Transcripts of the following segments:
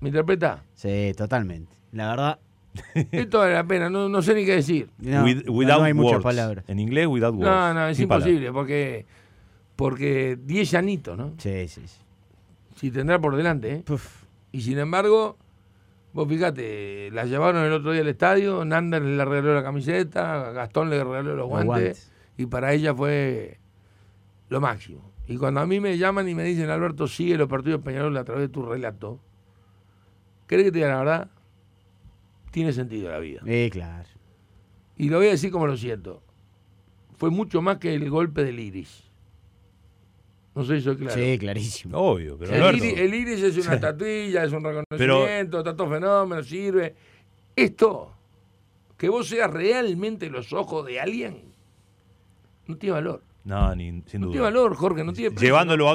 ¿Me interpreta? Sí, totalmente. La verdad, Esto vale la pena, no sé ni qué decir. no, Without no hay muchas words. palabras. En inglés, without words. No, es Sin imposible, porque 10 añitos, ¿no? Sí. Si tendrá por delante, ¿eh? Puf. Y sin embargo, vos fíjate, la llevaron el otro día al estadio, Nander le regaló la camiseta, Gastón le regaló los guantes, y para ella fue lo máximo. Y cuando a mí me llaman y me dicen, Alberto, sigue los partidos de Peñarol a través de tu relato, ¿querés que te diga la verdad? Tiene sentido la vida. Claro. Y lo voy a decir como lo siento. Fue mucho más que el golpe del iris. No sé si soy claro. Sí, clarísimo. Obvio, pero El Alberto. iris es una estatuilla, es un reconocimiento, tantos fenómenos, sirve. Esto, que vos seas realmente los ojos de alguien, no tiene valor. No, sin No duda. tiene valor, Jorge, no tiene precio. Llevándolo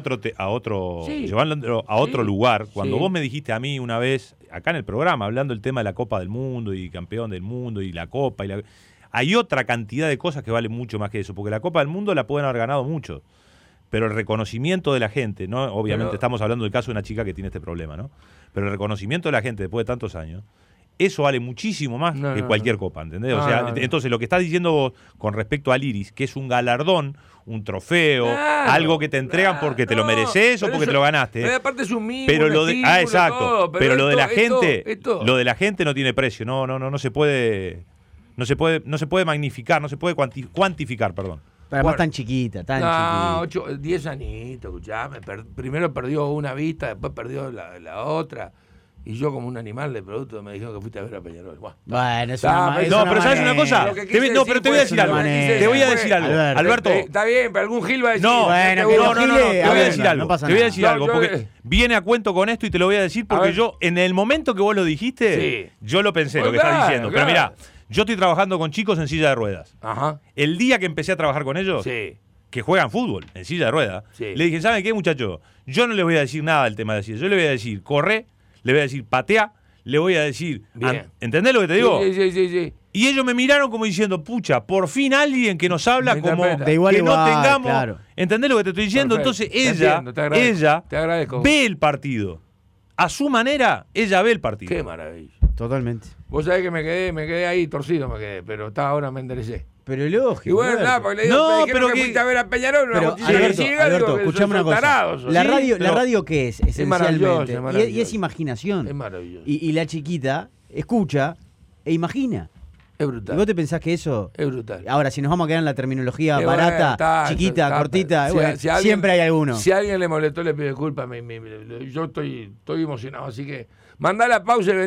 Sí. llevándolo a otro Sí. lugar. Cuando Sí. vos me dijiste a mí una vez, acá en el programa, hablando del tema de la Copa del Mundo y campeón del mundo y la Copa, hay otra cantidad de cosas que valen mucho más que eso, porque la Copa del Mundo la pueden haber ganado muchos. Pero el reconocimiento de la gente, ¿no? Obviamente estamos hablando del caso de una chica que tiene este problema, ¿no? Pero el reconocimiento de la gente después de tantos años, eso vale muchísimo más que cualquier copa, ¿entendés? O sea, entonces lo que estás diciendo vos con respecto al Iris, que es un galardón, un trofeo, algo que te entregan porque te lo mereces o porque te lo ganaste. Pero aparte es un mimo, Pero un lo de, estímulo, exacto. todo, pero lo de la gente, esto. lo de la gente no tiene precio. No se puede, no se puede magnificar, no se puede cuantificar, perdón. Pero además tan chiquita, tan chiquita. 10 añitos, escuchame. Primero perdió una vista, después perdió la otra. Y yo, como un animal de producto, me dijeron que fuiste a ver a Peñarol. Bueno, es Ah, una es No, una pero ¿sabes una cosa? Lo que quise No, pero te voy a decir fue algo. una manera. Te voy a decir algo. Alberto. Está bien, pero algún Gil va a decir. No, Bueno, te que voy a- no, te voy a ver, decir no algo. pasa Te voy a nada. decir No, algo, yo- porque viene a cuento con esto y te lo voy a decir porque ver. yo, en el momento que vos lo dijiste, Sí. yo lo pensé, lo que Claro, estás diciendo. Pero claro. mirá, yo estoy trabajando con chicos en silla de ruedas. Ajá. El día que empecé a trabajar con ellos, Sí. que juegan fútbol en silla de ruedas, Sí. le dije, ¿saben qué, muchacho? Yo no les voy a decir nada del tema de silla. Yo le voy a decir, corre, le voy a decir, patea, le voy a decir, Bien. ¿entendés lo que te digo? Sí. Y ellos me miraron como diciendo, pucha, por fin alguien que nos habla Me como interpreta. De igual que a no igual, tengamos. claro. ¿Entendés lo que te estoy diciendo? Perfecto. Entonces Te ella, entiendo, te agradezco. ve el partido. A su manera, ella ve el partido. Qué maravilla. Totalmente. Vos sabés que me quedé ahí torcido, pero ahora me enderecé. Pero lógico. Y bueno, Alberto. nada, porque le digo, No, me dijeron pero que que- fuiste a ver a Peñarol, una Pero, mochila Alberto, ciega, Alberto, digo que escuchame una son cosa. tarados, La ¿sí? radio, Pero ¿qué es? Esencialmente. maravilloso, es Y maravilloso. es imaginación. Es maravilloso. Y la chiquita escucha e imagina. Es ¿Y brutal. vos te pensás que eso? Es brutal. Ahora, si nos vamos a quedar en la terminología Bueno, barata, está, chiquita, está, cortita, si- bueno, si alguien- siempre hay alguno. Si a alguien le molestó, le pido disculpas. Yo estoy emocionado, así que mandá la pausa y